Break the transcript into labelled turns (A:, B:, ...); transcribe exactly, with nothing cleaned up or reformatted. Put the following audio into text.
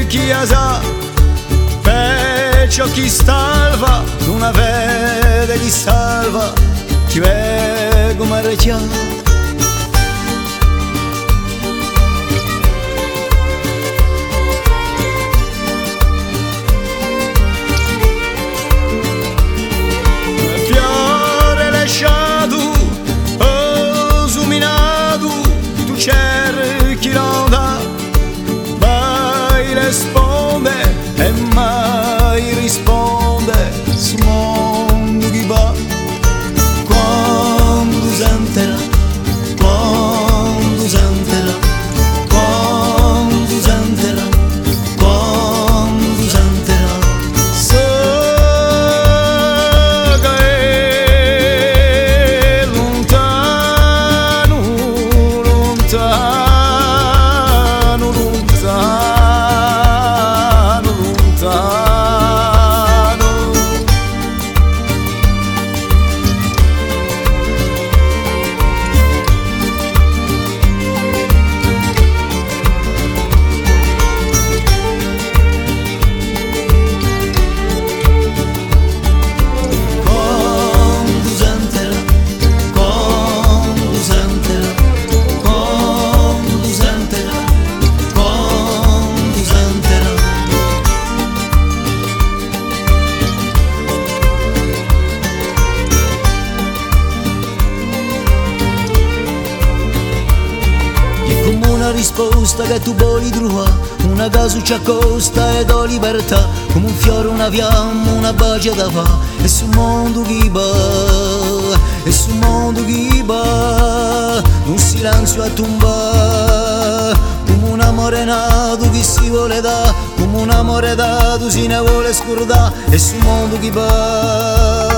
A: chi sa, perciò chi salva, una vede chi salva, ti vengo mareggiare. Cerchi l'onda, mai risponde e mai risponde su mondo che va. Quando sentirà, quando sentirà, quando sentirà, quando sentirà, so che è lontano, lontano, lontano, lontano. Quando sentirà, quando sentirà, quando sentirà, quando sentirà. È come una risposta che tu vuoi trovare, una casa ci accosta e do libertà, come un fiore, una fiamma, una bacia da fa, e sul mondo chi va, e sul mondo chi va, un silenzio a tomba, come un amore nato che si vuole da, come un amore dato si ne vuole scordare, e sul mondo chi va.